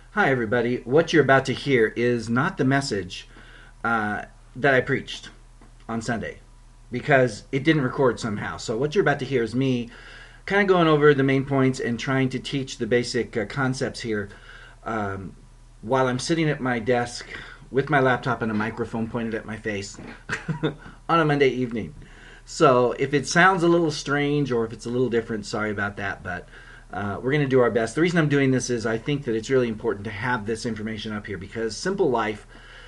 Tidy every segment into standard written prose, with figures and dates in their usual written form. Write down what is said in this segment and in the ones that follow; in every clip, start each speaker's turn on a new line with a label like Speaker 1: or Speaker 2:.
Speaker 1: Hi, everybody. What you're about to hear is not the message that I preached on Sunday because it didn't record somehow. So, what you're about to hear is me kind of going over the main points and trying to teach the basic concepts here um, while I'm sitting at my desk with my laptop and a microphone pointed at my face on a Monday evening. So, if it sounds a little strange or if it's a little different, sorry about that, but we're going to do our best. The reason I'm doing this is I think that it's really important to have this information up here because Simple Life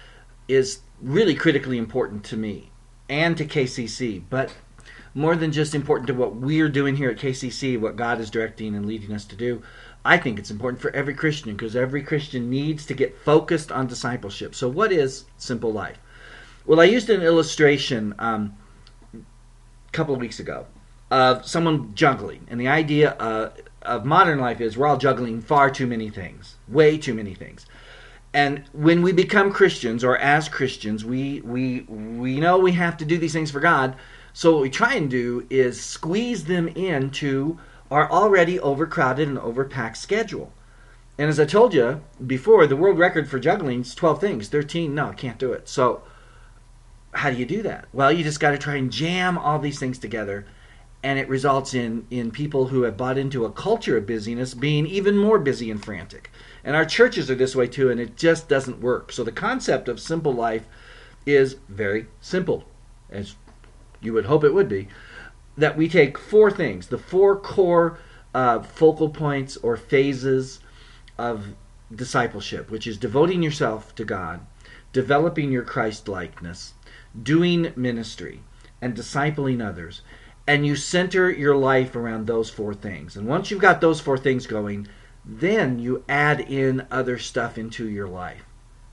Speaker 1: is really critically important to me and to KCC, but more than just important to what we're doing here at KCC, what God is directing and leading us to do. I think it's important for every Christian because every Christian needs to get focused on discipleship. So, what is Simple Life? Well, I used an illustration a couple of weeks ago of someone juggling, and the idea of modern life is we're all juggling far too many things, way too many things. And when we become Christians, or as Christians, we know we have to do these things for God. So what we try and do is squeeze them into our already overcrowded and overpacked schedule. And as I told you before, the world record for juggling is 12 things. 13, no, I can't do it. So how do you do that? Well, you just got to try and jam all these things together, and it results in people who have bought into a culture of busyness being even more busy and frantic. And our churches are this way too, and it just doesn't work. So the concept of Simple Life is very simple, as you would hope it would be, that we take four things, the four core focal points or phases of discipleship, which is devoting yourself to God, developing your Christ-likeness, doing ministry, and discipling others. And you center your life around those four things. And once you've got those four things going, then you add in other stuff into your life.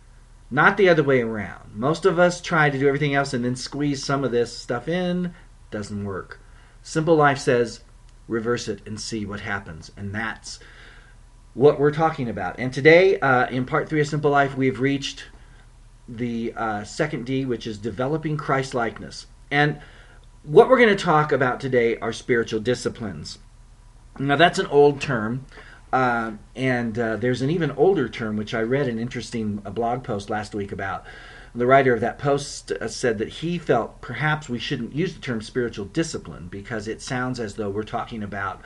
Speaker 1: Not the other way around. Most of us try to do everything else and then squeeze some of this stuff in. Doesn't work. Simple Life says, reverse it and see what happens. And that's what we're talking about. And today, in part 3 of Simple Life, we've reached the second D, which is developing Christ-likeness. And what we're going to talk about today are spiritual disciplines. Now, that's an old term, and there's an even older term, which I read an interesting blog post last week about. The writer of that post said that he felt perhaps we shouldn't use the term spiritual discipline because it sounds as though we're talking about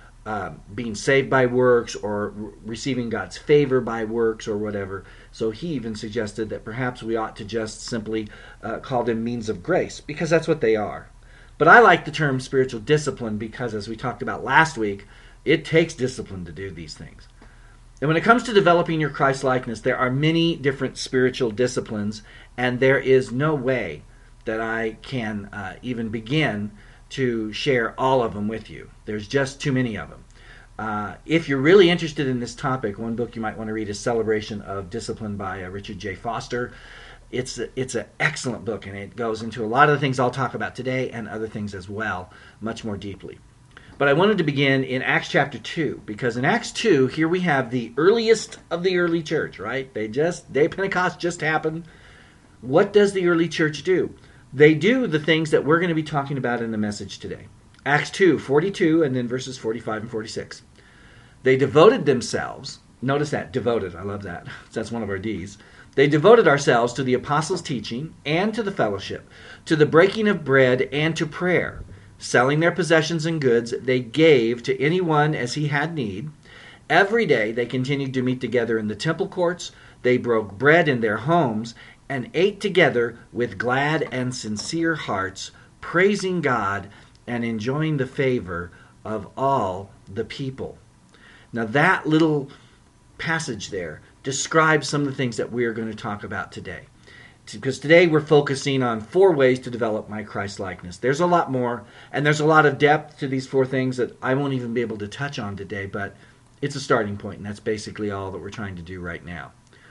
Speaker 1: being saved by works or receiving God's favor by works or whatever. So he even suggested that perhaps we ought to just simply call them means of grace because that's what they are. But I like the term spiritual discipline because, as we talked about last week, it takes discipline to do these things. And when it comes to developing your Christ-likeness, there are many different spiritual disciplines, and there is no way that I can even begin to share all of them with you. There's just too many of them. If you're really interested in this topic, one book you might want to read is Celebration of Discipline by Richard J. Foster. It's an excellent book, and it goes into a lot of the things I'll talk about today and other things as well, much more deeply. But I wanted to begin in Acts chapter 2, because in Acts 2, here we have the earliest of the early church, right? Day of Pentecost just happened. What does the early church do? They do the things that we're going to be talking about in the message today. Acts 2:42, and then verses 45 and 46. They devoted themselves, notice that, devoted, I love that. That's one of our D's. They devoted ourselves to the apostles' teaching and to the fellowship, to the breaking of bread and to prayer. Selling their possessions and goods, they gave to anyone as he had need. Every day they continued to meet together in the temple courts. They broke bread in their homes and ate together with glad and sincere hearts, praising God and enjoying the favor of all the people. Now that little passage there describes some of the things that we are going to talk about today. Because today we're focusing on 4 ways to develop my Christ-likeness. There's a lot more, and there's a lot of depth to these 4 things that I won't even be able to touch on today, but it's a starting point, and that's basically all that we're trying to do right now.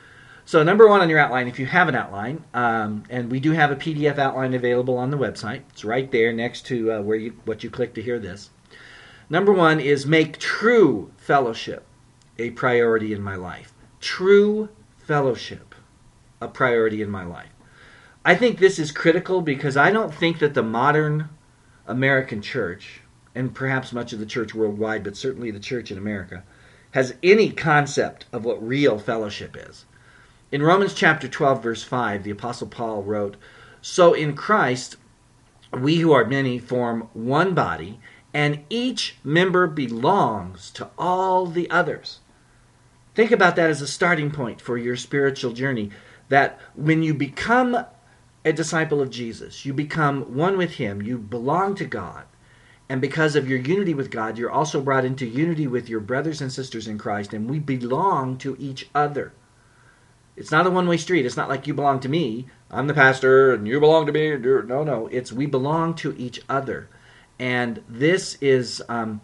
Speaker 1: So number 1 on your outline, if you have an outline, and we do have a PDF outline available on the website. It's right there next to what you click to hear this. Number 1 is make true fellowship a priority in my life. True fellowship a priority in my life. I think this is critical because I don't think that the modern American church, and perhaps much of the church worldwide, but certainly the church in America, has any concept of what real fellowship is. In Romans chapter 12, verse 5, the Apostle Paul wrote, "So in Christ, we who are many form one body, and each member belongs to all the others." Think about that as a starting point for your spiritual journey, that when you become a disciple of Jesus, you become one with him, you belong to God, and because of your unity with God, you're also brought into unity with your brothers and sisters in Christ, and we belong to each other. It's not a one-way street. It's not like you belong to me, I'm the pastor, and you belong to me. No. It's we belong to each other. And this is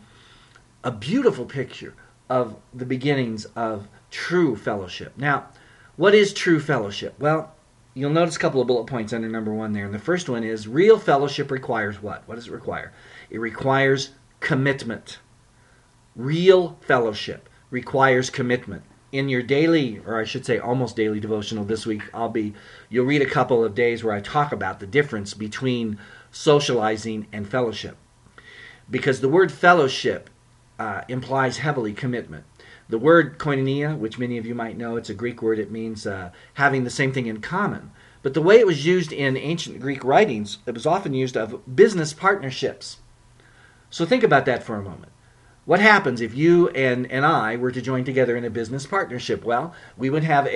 Speaker 1: a beautiful picture of the beginnings of true fellowship. Now, what is true fellowship? Well, you'll notice a couple of bullet points under number 1 there. And the first one is real fellowship requires what? What does it require? It requires commitment. Real fellowship requires commitment. In your daily, or I should say almost daily devotional this week, you'll read a couple of days where I talk about the difference between socializing and fellowship. Because the word fellowship implies heavily commitment. The word koinonia, which many of you might know, it's a Greek word. It means having the same thing in common. But the way it was used in ancient Greek writings, it was often used of business partnerships. So think about that for a moment. What happens if you and I were to join together in a business partnership? Well, we would have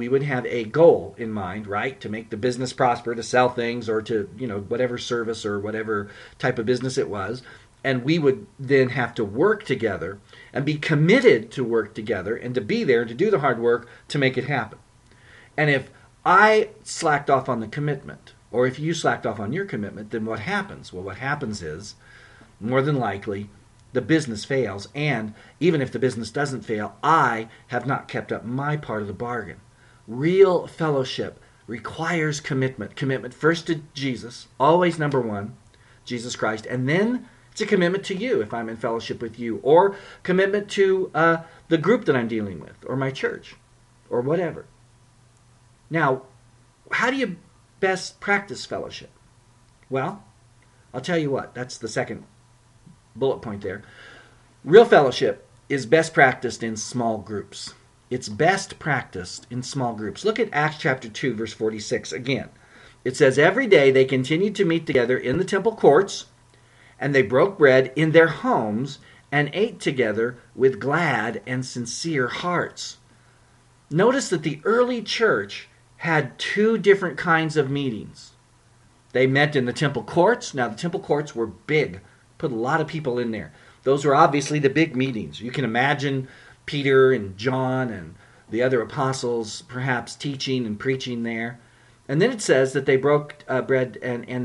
Speaker 1: a goal in mind, right? To make the business prosper, to sell things, or to, whatever service or whatever type of business it was. And we would then have to work together and be committed to work together and to be there to do the hard work to make it happen. And if I slacked off on the commitment, or if you slacked off on your commitment, then what happens? Well, what happens is, more than likely, the business fails, and even if the business doesn't fail, I have not kept up my part of the bargain. Real fellowship requires commitment. Commitment first to Jesus, always number 1, Jesus Christ, and then it's a commitment to you if I'm in fellowship with you, or commitment to the group that I'm dealing with, or my church, or whatever. Now, how do you best practice fellowship? Well, I'll tell you what, that's the second bullet point there. Real fellowship is best practiced in small groups. It's best practiced in small groups. Look at Acts chapter 2, verse 46 again. It says, "Every day they continued to meet together in the temple courts, and they broke bread in their homes and ate together with glad and sincere hearts." Notice that the early church had 2 different kinds of meetings. They met in the temple courts. Now, the temple courts were big. Put a lot of people in there. Those were obviously the big meetings. You can imagine Peter and John and the other apostles perhaps teaching and preaching there. And then it says that they broke bread when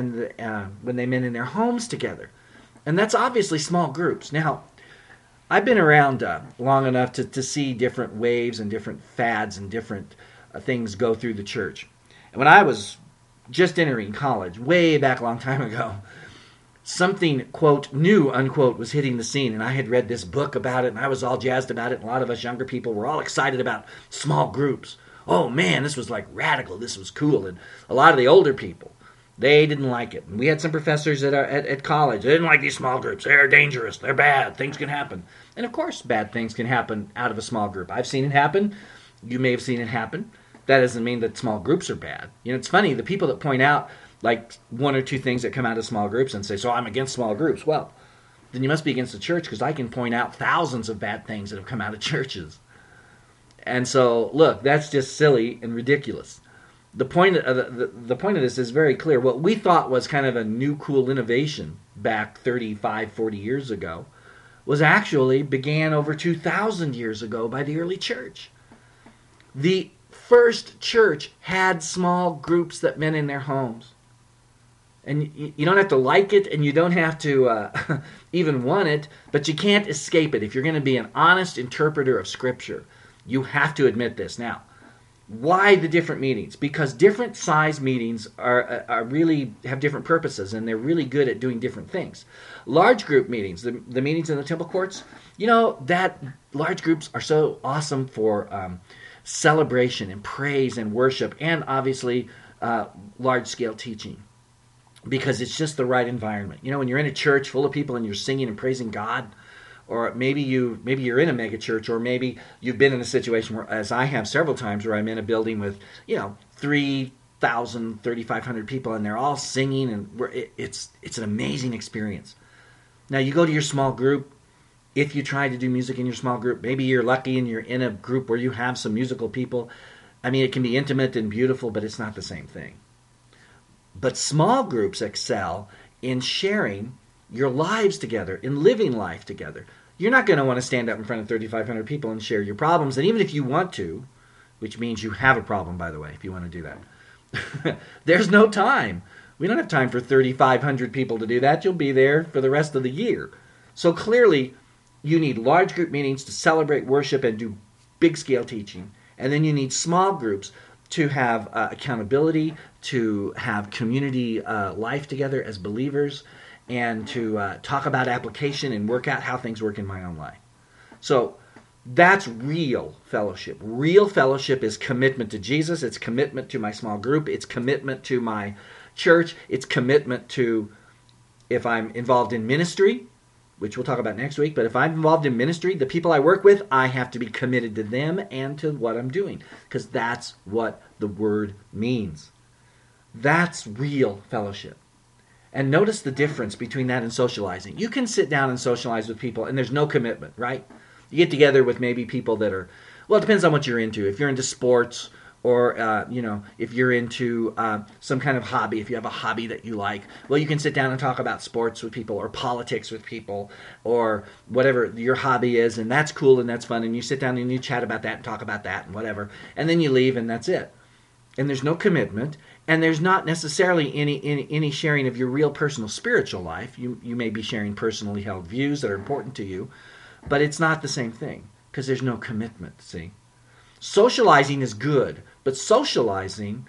Speaker 1: they met in their homes together. And that's obviously small groups. Now, I've been around long enough to see different waves and different fads and different things go through the church. And when I was just entering college, way back a long time ago, something, quote, new, unquote, was hitting the scene. And I had read this book about it, and I was all jazzed about it. And a lot of us younger people were all excited about small groups. Oh, man, this was like radical. This was cool. And a lot of the older people, they didn't like it. And we had some professors at college. They didn't like these small groups. They're dangerous. They're bad. Things can happen. And, of course, bad things can happen out of a small group. I've seen it happen. You may have seen it happen. That doesn't mean that small groups are bad. It's funny, the people that point out like 1 or 2 things that come out of small groups and say, so I'm against small groups. Well, then you must be against the church, because I can point out thousands of bad things that have come out of churches. And so, look, that's just silly and ridiculous. The point of this is very clear. What we thought was kind of a new cool innovation back 35, 40 years ago was actually began over 2,000 years ago by the early church. The first church had small groups that met in their homes. And you don't have to like it, and you don't have to even want it, but you can't escape it. If you're going to be an honest interpreter of Scripture, you have to admit this. Now, why the different meetings? Because different size meetings are really have different purposes, and they're really good at doing different things. Large group meetings, the meetings in the temple courts, that large groups are so awesome for celebration and praise and worship, and obviously large-scale teaching. Because it's just the right environment. When you're in a church full of people and you're singing and praising God, or maybe you're in a mega church, or maybe you've been in a situation where, as I have several times, where I'm in a building with 3,000, 3,500 people, and they're all singing, and it's an amazing experience. Now you go to your small group. If you try to do music in your small group, maybe you're lucky and you're in a group where you have some musical people. I mean, it can be intimate and beautiful, but it's not the same thing. But small groups excel in sharing your lives together, in living life together. You're not going to want to stand up in front of 3,500 people and share your problems. And even if you want to, which means you have a problem, by the way, if you want to do that, there's no time. We don't have time for 3,500 people to do that. You'll be there for the rest of the year. So clearly, you need large group meetings to celebrate worship and do big-scale teaching. And then you need small groups to have accountability, to have community life together as believers, and to talk about application and work out how things work in my own life. So that's real fellowship. Real fellowship is commitment to Jesus. It's commitment to my small group. It's commitment to my church. It's commitment to, if I'm involved in ministry, which we'll talk about next week, but if I'm involved in ministry, the people I work with, I have to be committed to them and to what I'm doing, because that's what the word means. That's real fellowship. And notice the difference between that and socializing. You can sit down and socialize with people, and there's no commitment, right? You get together with maybe people that are, well, it depends on what you're into. If you're into sports, or, if you're into some kind of hobby, if you have a hobby that you like, well, you can sit down and talk about sports with people, or politics with people, or whatever your hobby is, and that's cool and that's fun, and you sit down and you chat about that and talk about that and whatever, and then you leave and that's it. And there's no commitment, and there's not necessarily any sharing of your real personal spiritual life. You may be sharing personally held views that are important to you, but it's not the same thing, because there's no commitment, see? Socializing is good, but socializing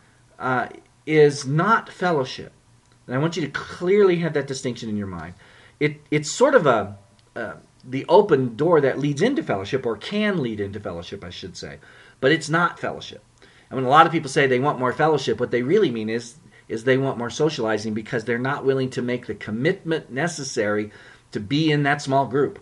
Speaker 1: is not fellowship. And I want you to clearly have that distinction in your mind. It's sort of the open door that leads into fellowship, or can lead into fellowship, I should say. But it's not fellowship. And when a lot of people say they want more fellowship, what they really mean is they want more socializing, because they're not willing to make the commitment necessary to be in that small group.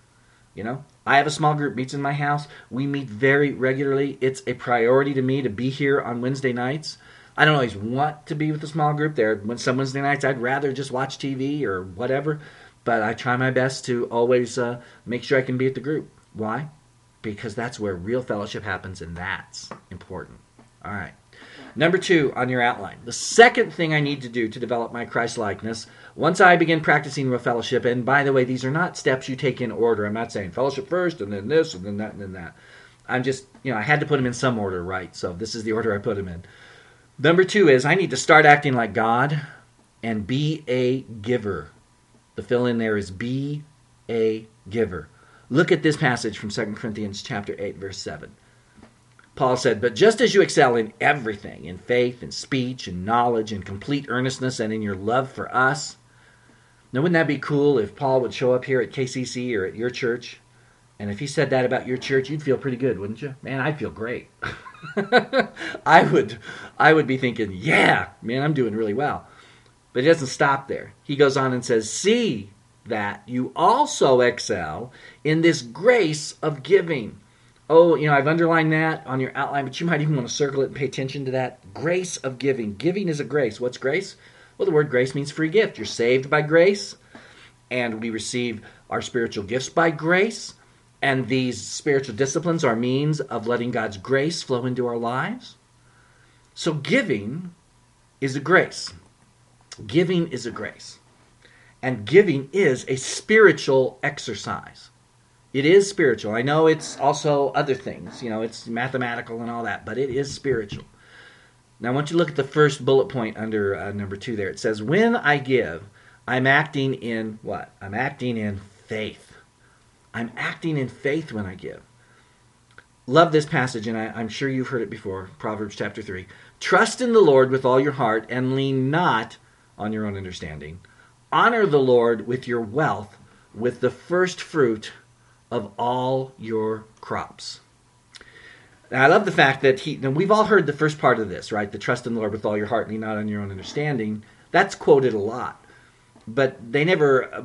Speaker 1: I have a small group meets in my house. We meet very regularly. It's a priority to me to be here on Wednesday nights. I don't always want to be with a small group. Some Wednesday nights I'd rather just watch TV or whatever, but I try my best to always make sure I can be at the group. Why? Because that's where real fellowship happens, and that's important. All right. Number 2 on your outline. The second thing I need to do to develop my Christ-likeness, once I begin practicing real fellowship, and by the way, these are not steps you take in order. I'm not saying fellowship first, and then this, and then that, and then that. I'm just, I had to put them in some order, right? So this is the order I put them in. Number 2 is I need to start acting like God and be a giver. The fill in there is be a giver. Look at this passage from 2 Corinthians chapter 8, verse 7. Paul said, "But just as you excel in everything, in faith, in speech, in knowledge, in complete earnestness, and in your love for us." Now, wouldn't that be cool if Paul would show up here at KCC or at your church? And if he said that about your church, you'd feel pretty good, wouldn't you? Man, I'd feel great. I would be thinking, yeah, man, I'm doing really well. But he doesn't stop there. He goes on and says, "See that you also excel in this grace of giving." Oh, I've underlined that on your outline, but you might even want to circle it and pay attention to that. Grace of giving. Giving is a grace. What's grace? Well, the word grace means free gift. You're saved by grace, and we receive our spiritual gifts by grace, and these spiritual disciplines are means of letting God's grace flow into our lives. So giving is a grace. Giving is a grace. And giving is a spiritual exercise. It is spiritual. I know it's also other things. It's mathematical and all that, but it is spiritual. Now, I want you to look at the first bullet point under number 2 there. It says, when I give, I'm acting in what? I'm acting in faith. I'm acting in faith when I give. Love this passage, and I'm sure you've heard it before, Proverbs chapter 3. "Trust in the Lord with all your heart and lean not on your own understanding. Honor the Lord with your wealth, with the first fruit of all your crops." Now, I love the fact that we've all heard the first part of this, right? The trust in the Lord with all your heart and lean not on your own understanding. That's quoted a lot. But they never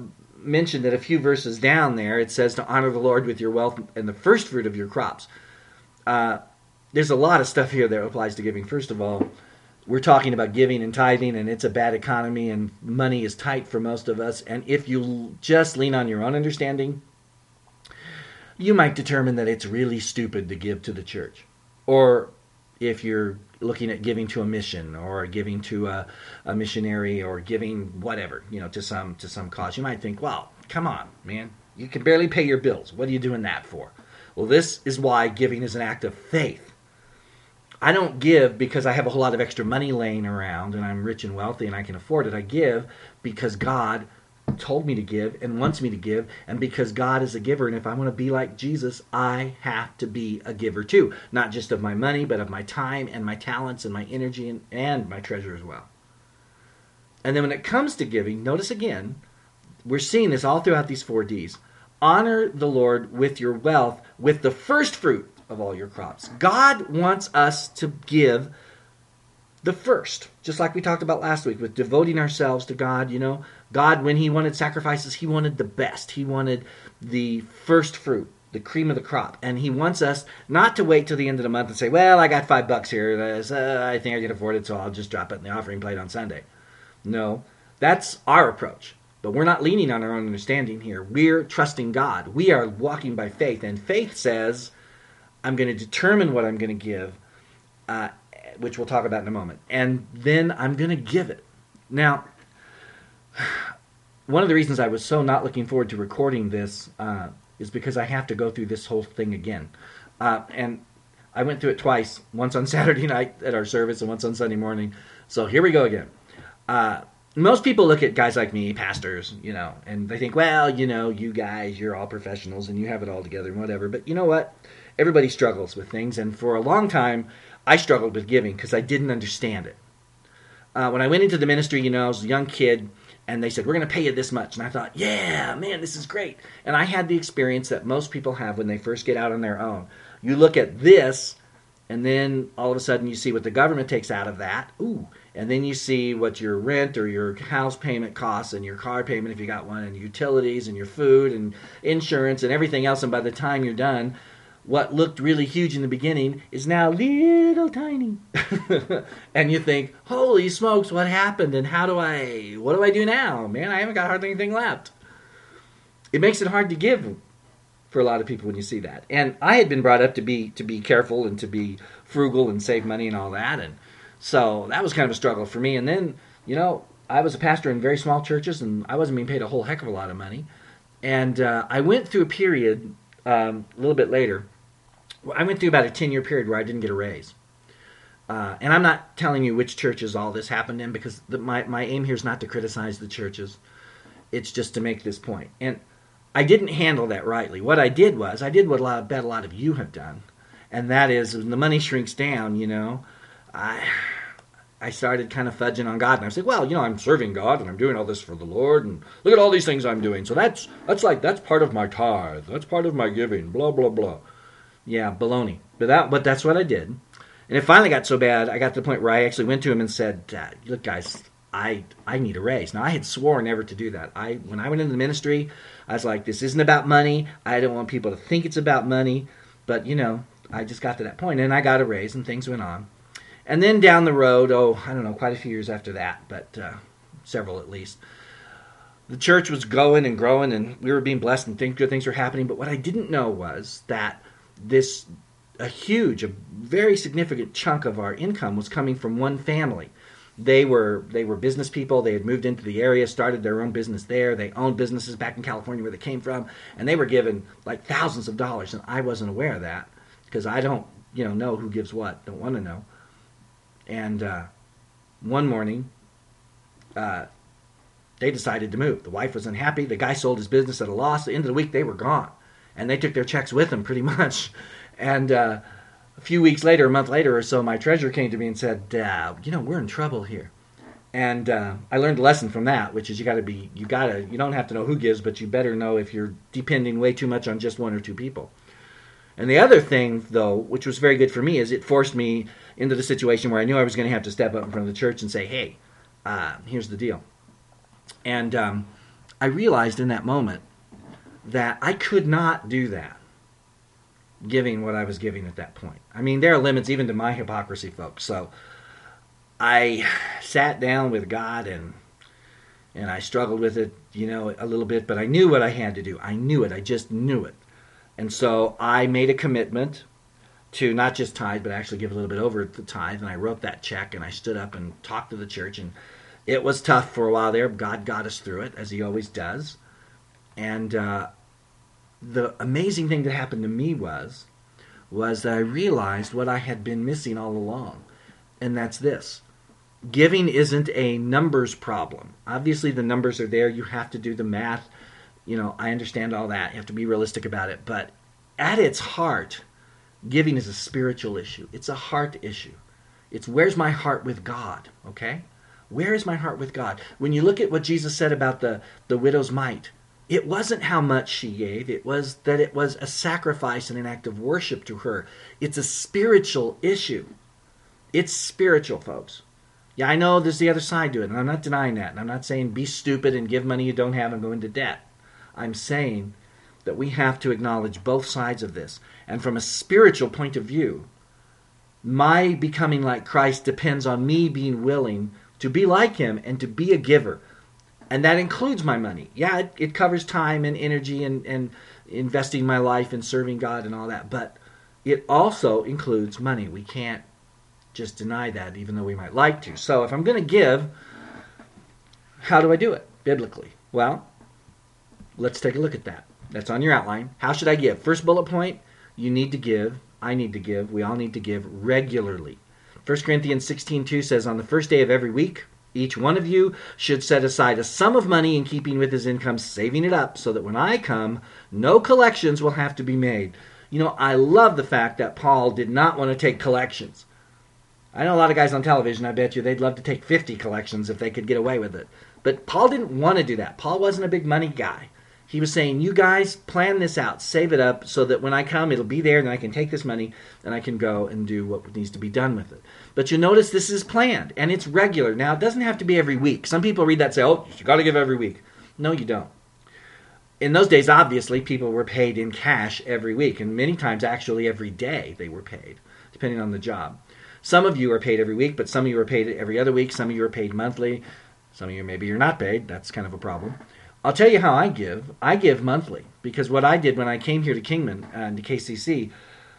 Speaker 1: mention that a few verses down there, it says to honor the Lord with your wealth and the first fruit of your crops. There's a lot of stuff here that applies to giving. First of all, we're talking about giving and tithing, and it's a bad economy, and money is tight for most of us. And if you just lean on your own understanding, you might determine that it's really stupid to give to the church. Or if you're looking at giving to a mission, or giving to a missionary, or giving whatever, to some cause, you might think, well, come on, man, you can barely pay your bills. What are you doing that for? Well, this is why giving is an act of faith. I don't give because I have a whole lot of extra money laying around and I'm rich and wealthy and I can afford it. I give because God told me to give and wants me to give, and because God is a giver, and if I want to be like Jesus, I have to be a giver too. Not just of my money, but of my time and my talents and my energy and my treasure as well. And then when it comes to giving, notice again, we're seeing this all throughout these 4 Ds. Honor the Lord with your wealth, with the first fruit of all your crops. God wants us to give the first, just like we talked about last week with devoting ourselves to God. God, when he wanted sacrifices, he wanted the best. He wanted the first fruit, the cream of the crop. And he wants us not to wait till the end of the month and say, well, I got $5 here. I think I can afford it, so I'll just drop it in the offering plate on Sunday. No, that's our approach. But we're not leaning on our own understanding here. We're trusting God. We are walking by faith. And faith says, I'm going to determine what I'm going to give, which we'll talk about in a moment. And then I'm going to give it. Now, one of the reasons I was so not looking forward to recording this is because I have to go through this whole thing again. And I went through it twice, once on Saturday night at our service and once on Sunday morning. So here we go again. Most people look at guys like me, pastors, and they think, well, you guys, you're all professionals and you have it all together and whatever. But you know what? Everybody struggles with things. And for a long time, I struggled with giving because I didn't understand it. When I went into the ministry, I was a young kid, and they said, we're going to pay you this much. And I thought, yeah, man, this is great. And I had the experience that most people have when they first get out on their own. You look at this, and then all of a sudden you see what the government takes out of that. Ooh. And then you see what your rent or your house payment costs, and your car payment if you got one, and utilities and your food and insurance and everything else. And by the time you're done, what looked really huge in the beginning is now little tiny. And you think, holy smokes, what happened? And what do I do now? Man, I haven't got hardly anything left. It makes it hard to give for a lot of people when you see that. And I had been brought up to be careful and to be frugal and save money and all that. And so that was kind of a struggle for me. And then, I was a pastor in very small churches, and I wasn't being paid a whole heck of a lot of money. And I went through a period a little bit later. I went through about a 10-year period where I didn't get a raise. And I'm not telling you which churches all this happened in, because my aim here is not to criticize the churches. It's just to make this point. And I didn't handle that rightly. What I did was, I did what I bet a lot of you have done. And that is, when the money shrinks down, I started kind of fudging on God. And I was like, well, I'm serving God, and I'm doing all this for the Lord, and look at all these things I'm doing. So that's part of my tithe. That's part of my giving, blah, blah, blah. Yeah, baloney. But that's what I did. And it finally got so bad, I got to the point where I actually went to him and said, look, guys, I need a raise. Now, I had sworn never to do that. When I went into the ministry, I was like, this isn't about money. I don't want people to think it's about money. But, I just got to that point, and I got a raise, and things went on. And then down the road, I don't know, quite a few years after that, but several at least, the church was going and growing, and we were being blessed, and good things were happening. But what I didn't know was that a very significant chunk of our income was coming from one family. They were business people. They had moved into the area, started their own business there. They owned businesses back in California where they came from, and they were given like thousands of dollars, and I wasn't aware of that because I don't, know who gives what. Don't want to know. And one morning, they decided to move. The wife was unhappy. The guy sold his business at a loss. At the end of the week, they were gone. And they took their checks with them pretty much. And a few weeks later, a month later or so, my treasurer came to me and said, we're in trouble here. And I learned a lesson from that, which is you don't have to know who gives, but you better know if you're depending way too much on just one or two people. And the other thing, though, which was very good for me, is it forced me into the situation where I knew I was going to have to step up in front of the church and say, hey, here's the deal. And I realized in that moment that I could not do that, giving what I was giving at that point. I mean, there are limits even to my hypocrisy, folks. So I sat down with God and I struggled with it, a little bit, but I knew what I had to do. I knew it. I just knew it. And so I made a commitment to not just tithe, but actually give a little bit over the tithe. And I wrote that check, and I stood up and talked to the church. And it was tough for a while there. God got us through it, as he always does. And the amazing thing that happened to me was that I realized what I had been missing all along. And that's this. Giving isn't a numbers problem. Obviously, the numbers are there. You have to do the math. I understand all that. You have to be realistic about it. But at its heart, giving is a spiritual issue. It's a heart issue. It's where's my heart with God, okay? Where is my heart with God? When you look at what Jesus said about the widow's mite, it wasn't how much she gave. It was that it was a sacrifice and an act of worship to her. It's a spiritual issue. It's spiritual, folks. Yeah, I know there's the other side to it, and I'm not denying that. And I'm not saying be stupid and give money you don't have and go into debt. I'm saying that we have to acknowledge both sides of this. And from a spiritual point of view, my becoming like Christ depends on me being willing to be like him and to be a giver. And that includes my money. Yeah, it covers time and energy and investing my life in serving God and all that. But it also includes money. We can't just deny that, even though we might like to. So if I'm going to give, how do I do it biblically? Well, let's take a look at that. That's on your outline. How should I give? First bullet point, you need to give. I need to give. We all need to give regularly. 1 Corinthians 16:2 says, on the first day of every week, each one of you should set aside a sum of money in keeping with his income, saving it up, so that when I come, no collections will have to be made. I love the fact that Paul did not want to take collections. I know a lot of guys on television, I bet you they'd love to take 50 collections if they could get away with it. But Paul didn't want to do that. Paul wasn't a big money guy. He was saying, you guys plan this out, save it up, so that when I come, it'll be there, and I can take this money, and I can go and do what needs to be done with it. But you notice this is planned, and it's regular. Now, it doesn't have to be every week. Some people read that and say, oh, you got to give every week. No, you don't. In those days, obviously, people were paid in cash every week, and many times, actually, every day they were paid, depending on the job. Some of you are paid every week, but some of you are paid every other week. Some of you are paid monthly. Some of you, maybe you're not paid. That's kind of a problem. I'll tell you how I give. I give monthly, because what I did when I came here to Kingman and to KCC,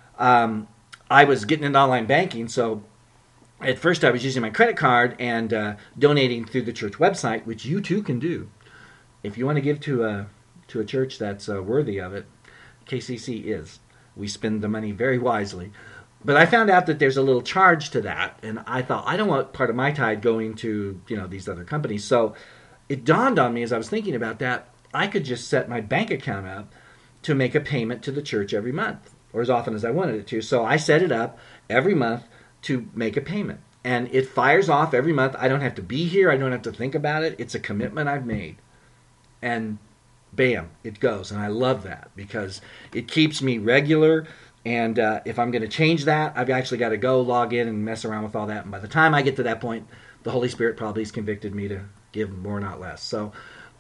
Speaker 1: I was getting into online banking. So at first I was using my credit card and donating through the church website, which you too can do. If you want to give to a church that's worthy of it, KCC is. We spend the money very wisely. But I found out that there's a little charge to that, and I thought, I don't want part of my tithe going to, these other companies. So it dawned on me as I was thinking about that, I could just set my bank account up to make a payment to the church every month, or as often as I wanted it to. So I set it up every month to make a payment. And it fires off every month. I don't have to be here. I don't have to think about it. It's a commitment I've made. And bam, it goes. And I love that because it keeps me regular. And if I'm going to change that, I've actually got to go log in and mess around with all that. And by the time I get to that point, the Holy Spirit probably has convicted me to give more, not less. So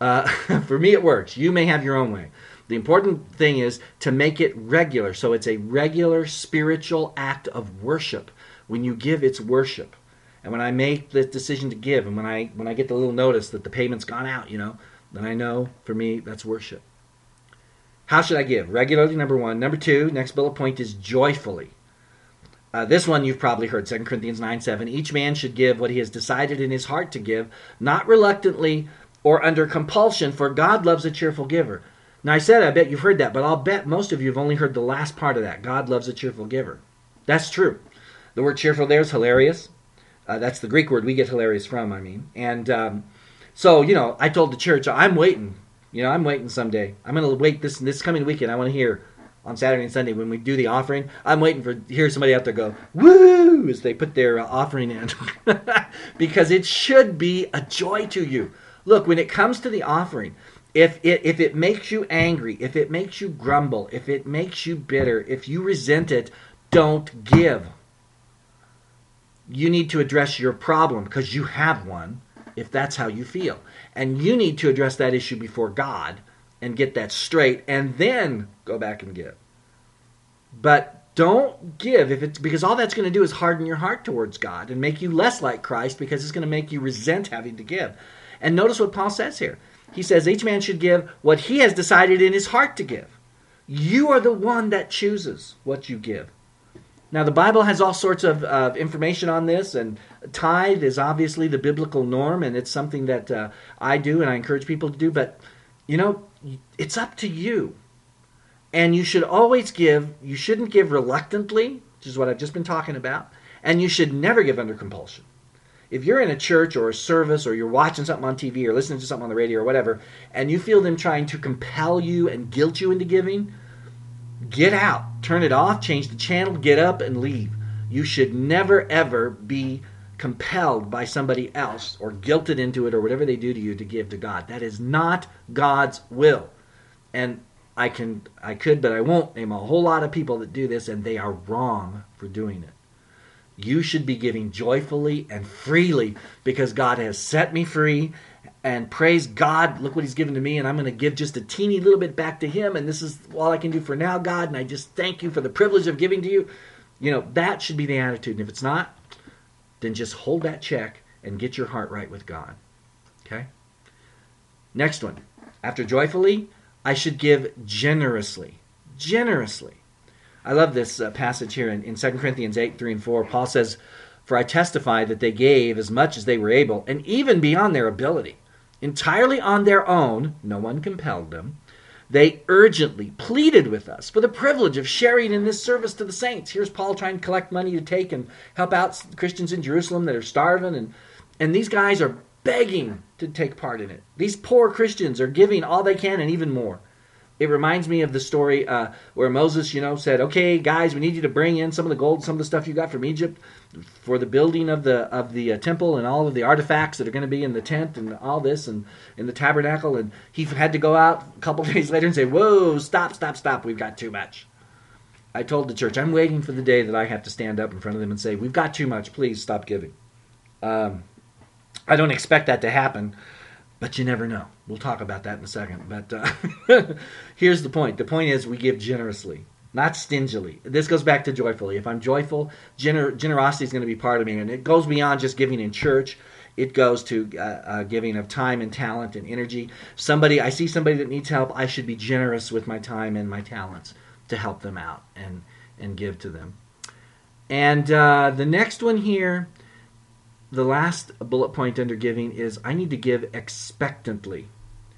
Speaker 1: for me, it works. You may have your own way. The important thing is to make it regular. So it's a regular spiritual act of worship. When you give, it's worship. And when I make the decision to give, and when I get the little notice that the payment's gone out, then I know, for me, that's worship. How should I give? Regularly, number one. Number two, next bullet point is joyfully. This one you've probably heard, 2 Corinthians 9:7. Each man should give what he has decided in his heart to give, not reluctantly or under compulsion, for God loves a cheerful giver. Now I said I bet you've heard that, but I'll bet most of you have only heard the last part of that. God loves a cheerful giver. That's true. The word cheerful there is hilarious. That's the Greek word we get hilarious from, And so, I told the church, I'm waiting. I'm waiting someday. I'm going to wait this coming weekend. I want to hear on Saturday and Sunday when we do the offering. I'm waiting to hear somebody out there go, woo, as they put their offering in. Because it should be a joy to you. Look, when it comes to the offering, if it makes you angry, if it makes you grumble, if it makes you bitter, if you resent it, don't give. You need to address your problem because you have one. if that's how you feel. And you need to address that issue before God and get that straight and then go back and give. But don't give if it's because all that's going to do is harden your heart towards God and make you less like Christ, because it's going to make you resent having to give. And notice what Paul says here. He says each man should give what he has decided in his heart to give. You are the one that chooses what you give. Now, the Bible has all sorts of information on this, and tithe is obviously the biblical norm, and it's something that I do and I encourage people to do. But, it's up to you. And you should always give. You shouldn't give reluctantly, which is what I've just been talking about, and you should never give under compulsion. If you're in a church or a service, or you're watching something on TV or listening to something on the radio or whatever, and you feel them trying to compel you and guilt you into giving, get out. Turn it off, change the channel, get up and leave. You should never ever be compelled by somebody else or guilted into it or whatever they do to you to give to God. That is not God's will. And I could, but I won't name a whole lot of people that do this, and they are wrong for doing it. You should be giving joyfully and freely because God has set me free, and praise God, look what he's given to me, and I'm going to give just a teeny little bit back to him, and this is all I can do for now, God, and I just thank you for the privilege of giving to you. That should be the attitude. And if it's not, then just hold that check and get your heart right with God. Okay? Next one. After joyfully, I should give generously. Generously. I love this passage here in 2 Corinthians 8, 3 and 4. Paul says, "For I testify that they gave as much as they were able, and even beyond their ability, entirely on their own, no one compelled them. They urgently pleaded with us for the privilege of sharing in this service to the saints." Here's Paul trying to collect money to take and help out Christians in Jerusalem that are starving, and these guys are begging to take part in it. These poor Christians are giving all they can and even more. It reminds me of the story where Moses, said, "Okay, guys, we need you to bring in some of the gold, some of the stuff you got from Egypt for the building of the temple and all of the artifacts that are going to be in the tent and all this and in the tabernacle." And he had to go out a couple of days later and say, "Whoa, stop, we've got too much." I told the church, I'm waiting for the day that I have to stand up in front of them and say, "We've got too much, please stop giving." I don't expect that to happen, but you never know. We'll talk about that in a second. But here's the point. The point is we give generously, not stingily. This goes back to joyfully. If I'm joyful, generosity is going to be part of me. And it goes beyond just giving in church. It goes to giving of time and talent and energy. I see somebody that needs help, I should be generous with my time and my talents to help them out and give to them. And the next one here, the last bullet point under giving is I need to give expectantly.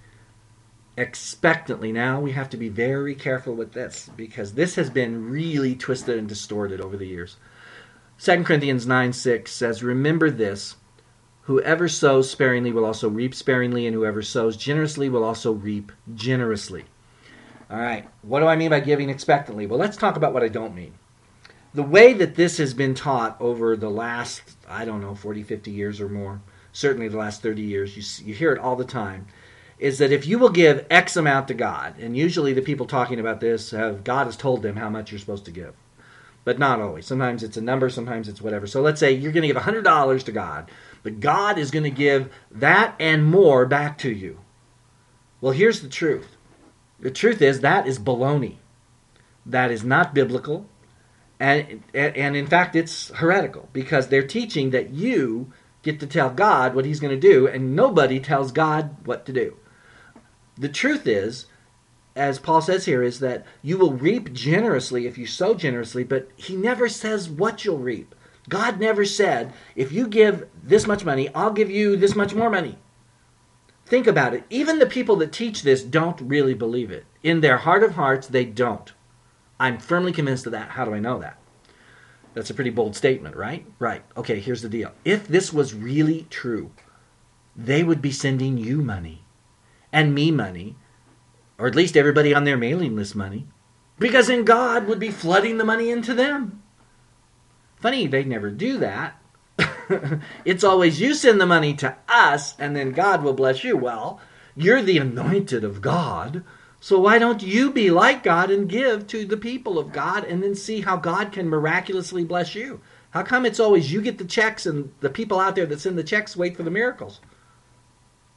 Speaker 1: Expectantly. Now we have to be very careful with this because this has been really twisted and distorted over the years. 2 Corinthians 9:6 says, "Remember this, whoever sows sparingly will also reap sparingly, and whoever sows generously will also reap generously." All right, what do I mean by giving expectantly? Well, let's talk about what I don't mean. The way that this has been taught over the last, 40, 50 years or more, certainly the last 30 years, you hear it all the time, is that if you will give X amount to God, and usually the people talking about this God has told them how much you're supposed to give. But not always. Sometimes it's a number, sometimes it's whatever. So let's say you're going to give $100 to God, but God is going to give that and more back to you. Well, here's the truth. The truth is that is baloney. That is not biblical. And in fact, it's heretical because they're teaching that you get to tell God what he's going to do, and nobody tells God what to do. The truth is, as Paul says here, is that you will reap generously if you sow generously, but he never says what you'll reap. God never said, if you give this much money, I'll give you this much more money. Think about it. Even the people that teach this don't really believe it. In their heart of hearts, they don't. I'm firmly convinced of that. How do I know that? That's a pretty bold statement, right? Right. Okay, here's the deal. If this was really true, they would be sending you money and me money, or at least everybody on their mailing list money, because then God would be flooding the money into them. Funny, they never do that. It's always you send the money to us and then God will bless you. Well, you're the anointed of God. So why don't you be like God and give to the people of God and then see how God can miraculously bless you? How come it's always you get the checks and the people out there that send the checks wait for the miracles?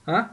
Speaker 1: Huh?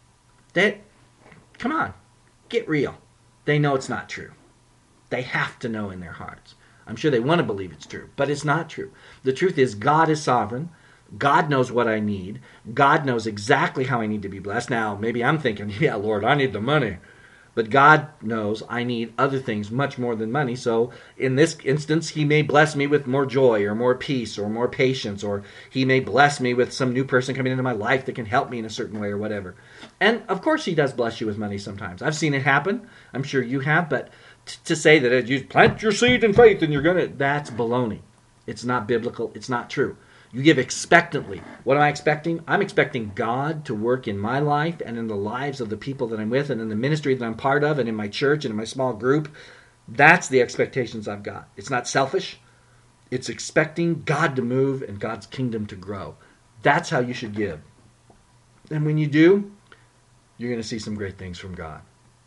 Speaker 1: Come on, get real. They know it's not true. They have to know in their hearts. I'm sure they want to believe it's true, but it's not true. The truth is God is sovereign. God knows what I need. God knows exactly how I need to be blessed. Now, maybe I'm thinking, yeah, Lord, I need the money. But God knows I need other things much more than money. So in this instance, he may bless me with more joy or more peace or more patience, or he may bless me with some new person coming into my life that can help me in a certain way or whatever. And of course he does bless you with money sometimes. I've seen it happen. I'm sure you have. But to say that you plant your seed in faith and you're going to, that's baloney. It's not biblical. It's not true. You give expectantly. What am I expecting? I'm expecting God to work in my life and in the lives of the people that I'm with and in the ministry that I'm part of and in my church and in my small group. That's the expectations I've got. It's not selfish. It's expecting God to move and God's kingdom to grow. That's how you should give. And when you do, you're going to see some great things from God.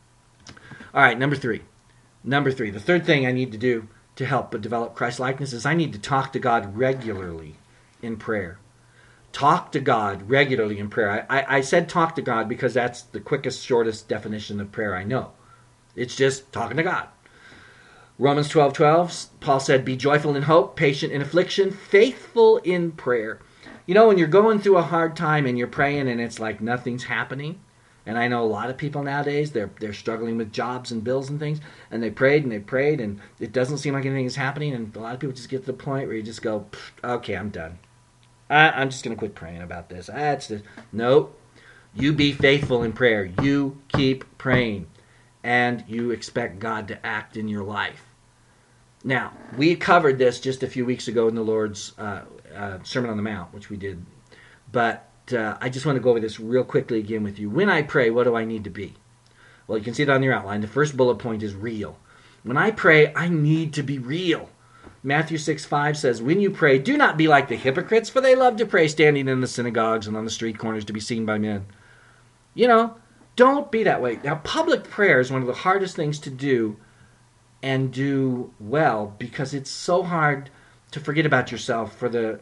Speaker 1: All right, number three. The third thing I need to do to help develop Christ-likeness is I need to talk to God regularly in prayer. Talk to God regularly in prayer. I said talk to God because that's the quickest, shortest definition of prayer I know. It's just talking to God. Romans 12:12, Paul said, be joyful in hope, patient in affliction, faithful in prayer. You know, when you're going through a hard time and you're praying and it's like nothing's happening, and I know a lot of people nowadays, they're struggling with jobs and bills and things, and they prayed and it doesn't seem like anything is happening, and a lot of people just get to the point where you just go, okay, I'm done. I'm just going to quit praying about this. No, you be faithful in prayer. You keep praying, and you expect God to act in your life. Now, we covered this just a few weeks ago in the Lord's Sermon on the Mount, which we did, but I just want to go over this real quickly again with you. When I pray, what do I need to be? Well, you can see it on your outline. The first bullet point is real. When I pray, I need to be real. Matthew 6:5 says, when you pray, do not be like the hypocrites, for they love to pray standing in the synagogues and on the street corners to be seen by men. You know, don't be that way. Now, public prayer is one of the hardest things to do and do well because it's so hard to forget about yourself for the,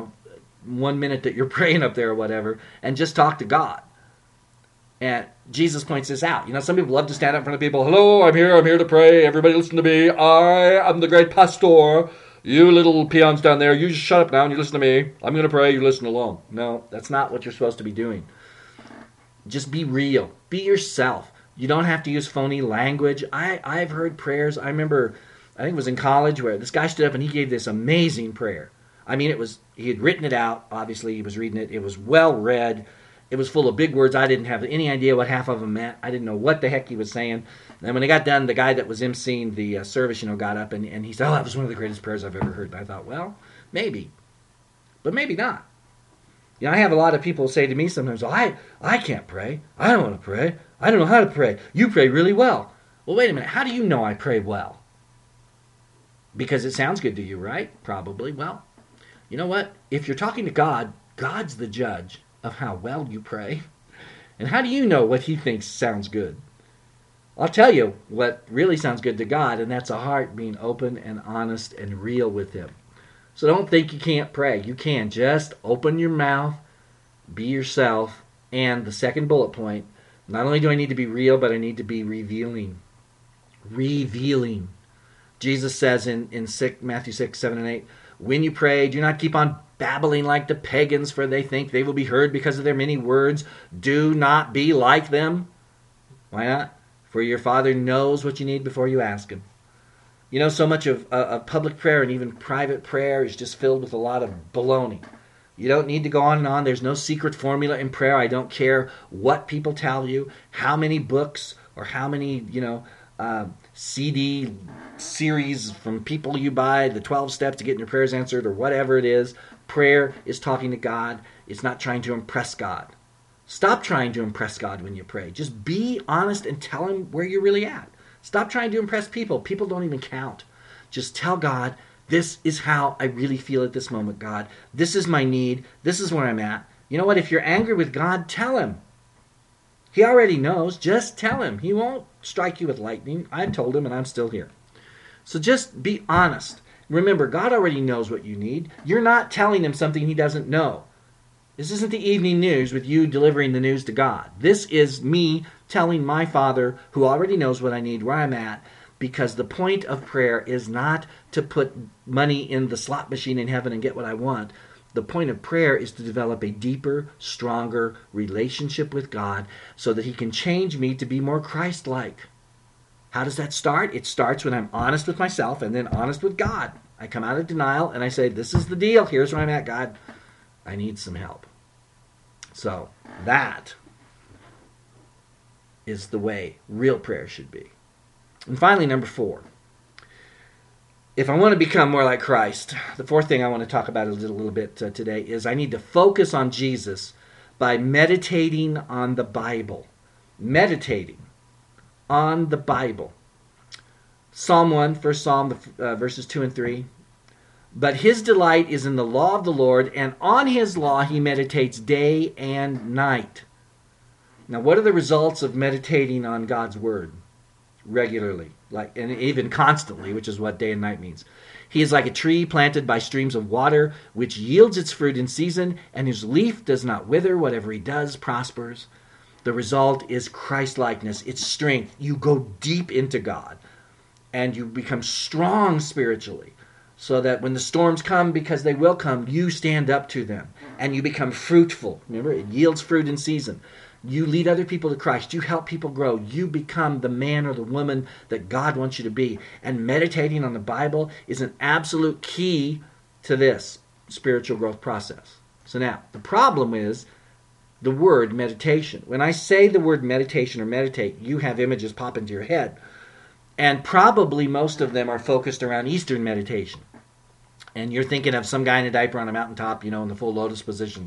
Speaker 1: 1 minute that you're praying up there or whatever and just talk to God. And Jesus points this out. You know, some people love to stand up in front of people. Hello, I'm here to pray. Everybody listen to me. I am the great pastor. You little peons down there, you just shut up now and you listen to me. I'm going to pray, you listen along. No, that's not what you're supposed to be doing. Just be real. Be yourself. You don't have to use phony language. I've heard prayers. I remember, I think it was in college, where this guy stood up and he gave this amazing prayer. I mean, he had written it out. Obviously, he was reading it. It was well read. It was full of big words. I didn't have any idea what half of them meant. I didn't know what the heck he was saying. And when he got done, the guy that was emceeing the service, got up and he said, that was one of the greatest prayers I've ever heard. And I thought, well, maybe. But maybe not. I have a lot of people say to me sometimes, I can't pray. I don't want to pray. I don't know how to pray. You pray really well. Well, wait a minute. How do you know I pray well? Because it sounds good to you, right? Probably. Well, you know what? If you're talking to God, God's the judge of how well you pray. And how do you know what he thinks sounds good? I'll tell you what really sounds good to God, and that's a heart being open and honest and real with him. So don't think you can't pray. You can. Just open your mouth, be yourself, and the second bullet point, not only do I need to be real, but I need to be revealing. Revealing. Jesus says in Matthew 6, 7, and 8, when you pray, do not keep on babbling like the pagans, for they think they will be heard because of their many words. Do not be like them. Why not? For your Father knows what you need before you ask him. So much of public prayer and even private prayer is just filled with a lot of baloney. You don't need to go on and on. There's no secret formula in prayer. I don't care what people tell you, how many books or how many, CD series from people you buy, the 12 steps to getting your prayers answered or whatever it is. Prayer is talking to God. It's not trying to impress God. Stop trying to impress God when you pray. Just be honest and tell him where you're really at. Stop trying to impress people. People don't even count. Just tell God, this is how I really feel at this moment, God. This is my need. This is where I'm at. You know what? If you're angry with God, tell him. He already knows. Just tell him. He won't strike you with lightning. I told him and I'm still here. So just be honest. Remember, God already knows what you need. You're not telling him something he doesn't know. This isn't the evening news with you delivering the news to God. This is me telling my Father, who already knows what I need, where I'm at, because the point of prayer is not to put money in the slot machine in heaven and get what I want. The point of prayer is to develop a deeper, stronger relationship with God so that He can change me to be more Christ-like. How does that start? It starts when I'm honest with myself and then honest with God. I come out of denial and I say, this is the deal. Here's where I'm at, God. I need some help. So that is the way real prayer should be. And finally, number 4. If I want to become more like Christ, the fourth thing I want to talk about a little bit today is I need to focus on Jesus by meditating on the Bible. Meditating on the Bible. Psalm 1, first Psalm, verses 2 and 3. But his delight is in the law of the Lord, and on his law he meditates day and night. Now, what are the results of meditating on God's word regularly, and even constantly, which is what day and night means? He is like a tree planted by streams of water, which yields its fruit in season, and whose leaf does not wither. Whatever he does prospers. The result is Christ-likeness. It's strength. You go deep into God, and you become strong spiritually, so that when the storms come, because they will come, you stand up to them, and you become fruitful. Remember, it yields fruit in season. You lead other people to Christ. You help people grow. You become the man or the woman that God wants you to be. And meditating on the Bible is an absolute key to this spiritual growth process. So now, the problem is the word meditation. When I say the word meditation or meditate, you have images pop into your head. And probably most of them are focused around Eastern meditation. And you're thinking of some guy in a diaper on a mountaintop, in the full lotus position.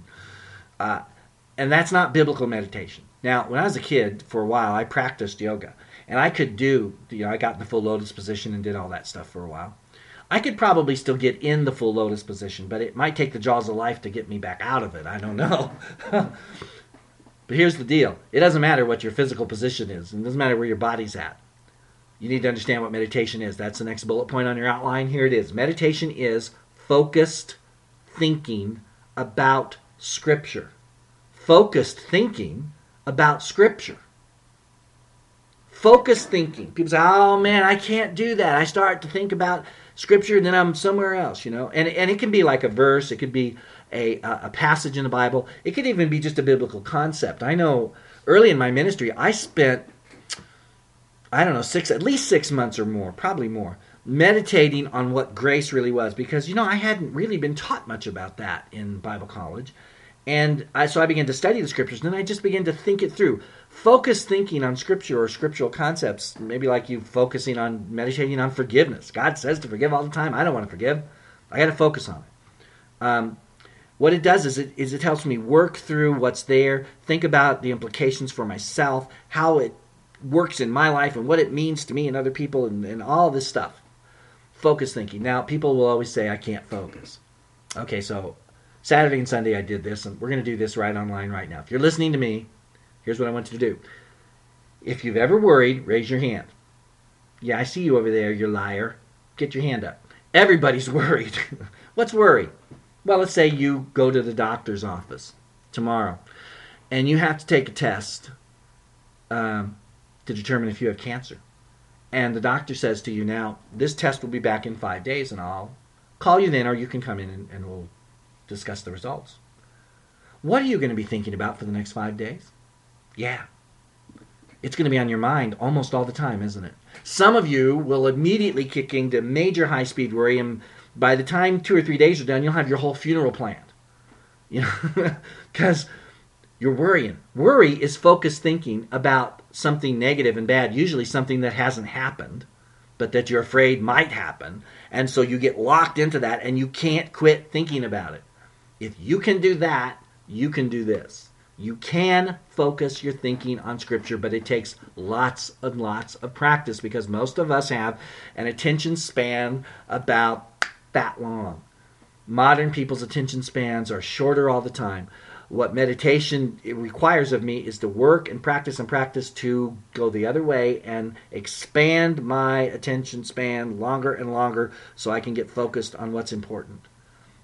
Speaker 1: And that's not biblical meditation. Now, when I was a kid, for a while, I practiced yoga. And I could do, I got in the full lotus position and did all that stuff for a while. I could probably still get in the full lotus position, but it might take the jaws of life to get me back out of it. I don't know. But here's the deal. It doesn't matter what your physical position is. It doesn't matter where your body's at. You need to understand what meditation is. That's the next bullet point on your outline. Here it is. Meditation is focused thinking about Scripture. Focused thinking about Scripture. Focused thinking. People say, oh man, I can't do that. I start to think about Scripture and then I'm somewhere else, And it can be like a verse. It could be a passage in the Bible. It could even be just a biblical concept. I know early in my ministry, I spent at least 6 months or more, probably more, meditating on what grace really was. Because, I hadn't really been taught much about that in Bible college. And so I began to study the Scriptures, and then I just began to think it through. Focused thinking on Scripture or scriptural concepts, maybe like you focusing on, meditating on forgiveness. God says to forgive all the time. I don't want to forgive. I got to focus on it. What it does is it helps me work through what's there, think about the implications for myself, how it works in my life and what it means to me and other people and all this stuff. Focus thinking. Now, people will always say, I can't focus. Okay, so Saturday and Sunday I did this, and we're going to do this right online right now. If you're listening to me, here's what I want you to do. If you've ever worried, raise your hand. Yeah, I see you over there, you liar. Get your hand up. Everybody's worried. What's worry? Well, let's say you go to the doctor's office tomorrow, and you have to take a test to determine if you have cancer. And the doctor says to you, now, this test will be back in 5 days, and I'll call you then, or you can come in and we'll discuss the results. What are you going to be thinking about for the next 5 days? Yeah. It's going to be on your mind almost all the time, isn't it? Some of you will immediately kick into major high-speed worry, and by the time 2 or 3 days are done, you'll have your whole funeral planned. Because you're worrying. Worry is focused thinking about something negative and bad, usually something that hasn't happened, but that you're afraid might happen. And so you get locked into that, and you can't quit thinking about it. If you can do that, you can do this. You can focus your thinking on Scripture, but it takes lots and lots of practice, because most of us have an attention span about that long. Modern people's attention spans are shorter all the time. What meditation requires of me is to work and practice to go the other way and expand my attention span longer and longer so I can get focused on what's important.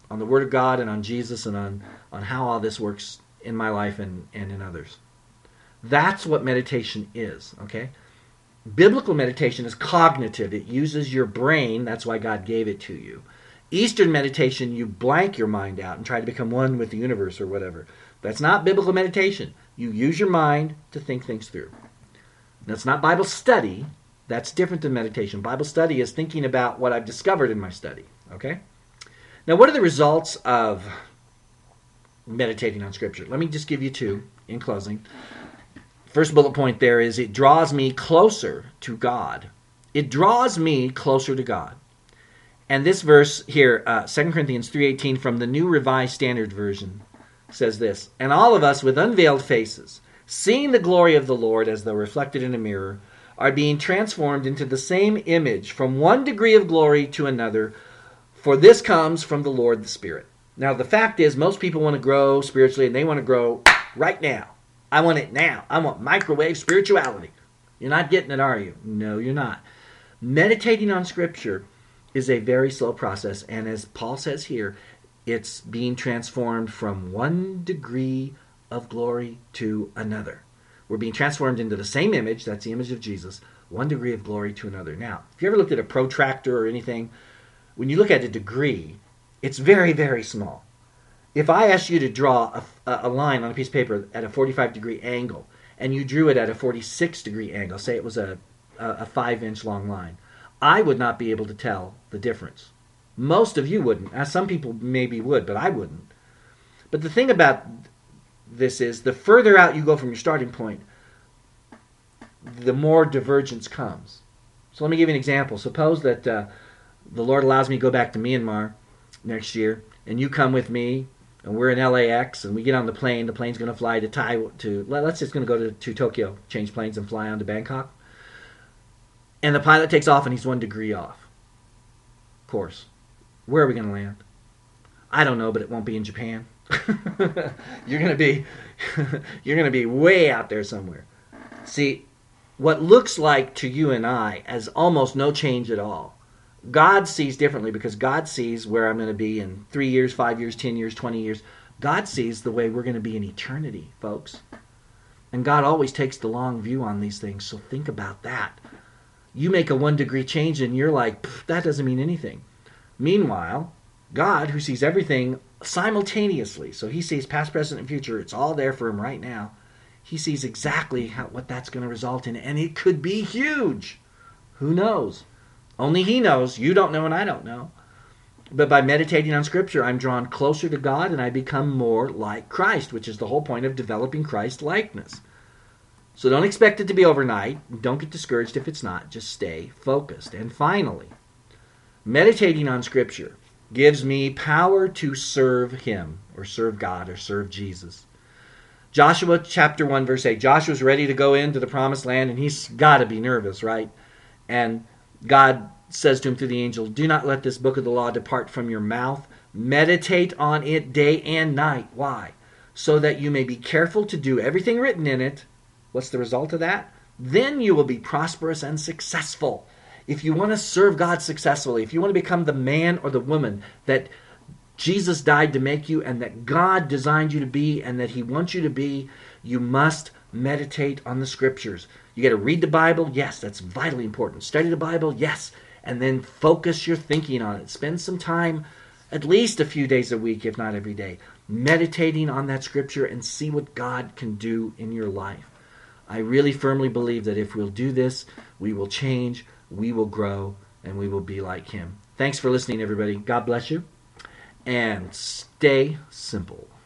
Speaker 1: on the Word of God and on Jesus and on how all this works in my life and in others. That's what meditation is, okay? Biblical meditation is cognitive. It uses your brain. That's why God gave it to you. Eastern meditation, you blank your mind out and try to become one with the universe or whatever. That's not biblical meditation. You use your mind to think things through. That's not Bible study. That's different than meditation. Bible study is thinking about what I've discovered in my study, okay? Now, what are the results of meditating on Scripture? Let me just give you two in closing. First bullet point there is it draws me closer to God. It draws me closer to God. And this verse here, 2 Corinthians 3:18 from the New Revised Standard Version says this, "And all of us with unveiled faces, seeing the glory of the Lord as though reflected in a mirror, are being transformed into the same image from one degree of glory to another, for this comes from the Lord the Spirit." Now the fact is most people want to grow spiritually and they want to grow right now. I want it now. I want microwave spirituality. You're not getting it, are you? No, you're not. Meditating on Scripture is a very slow process, and as Paul says here, it's being transformed from one degree of glory to another. We're being transformed into the same image, that's the image of Jesus, one degree of glory to another. Now, if you ever looked at a protractor or anything, when you look at a degree, it's very, very small. If I asked you to draw a line on a piece of paper at a 45-degree angle, and you drew it at a 46-degree angle, say it was a 5-inch long line, I would not be able to tell the difference. Most of you wouldn't. Now, some people maybe would, but I wouldn't. But the thing about this is, the further out you go from your starting point, the more divergence comes. So let me give you an example. Suppose that the Lord allows me to go back to Myanmar next year, and you come with me, and we're in LAX, and we get on the plane. The plane's going to fly let's just going to go to Tokyo, change planes, and fly on to Bangkok. And the pilot takes off, and he's 1 degree off course. Where are we going to land? I don't know, but it won't be in Japan. You're going to be way out there somewhere. See, what looks like to you and I as almost no change at all, God sees differently, because God sees where I'm going to be in 3 years, 5 years, 10 years, 20 years. God sees the way we're going to be in eternity, folks. And God always takes the long view on these things, so think about that. You make a 1 degree change and you're like, that doesn't mean anything. Meanwhile, God, who sees everything simultaneously, so he sees past, present, and future, it's all there for him right now. He sees exactly what that's going to result in, and it could be huge. Who knows? Only he knows. You don't know and I don't know. But by meditating on Scripture, I'm drawn closer to God and I become more like Christ, which is the whole point of developing Christ likeness. So don't expect it to be overnight. Don't get discouraged if it's not. Just stay focused. And finally, meditating on Scripture gives me power to serve him, or serve God, or serve Jesus. Joshua chapter 1 verse 8. Joshua's ready to go into the promised land, and he's got to be nervous, right? And God says to him through the angel, "Do not let this book of the law depart from your mouth. Meditate on it day and night." Why? So that you may be careful to do everything written in it. What's the result of that? Then you will be prosperous and successful. If you want to serve God successfully, if you want to become the man or the woman that Jesus died to make you and that God designed you to be and that he wants you to be, you must meditate on the Scriptures. You got to read the Bible. Yes, that's vitally important. Study the Bible. Yes. And then focus your thinking on it. Spend some time, at least a few days a week, if not every day, meditating on that Scripture and see what God can do in your life. I really firmly believe that if we'll do this, we will change, we will grow, and we will be like him. Thanks for listening, everybody. God bless you. And stay simple.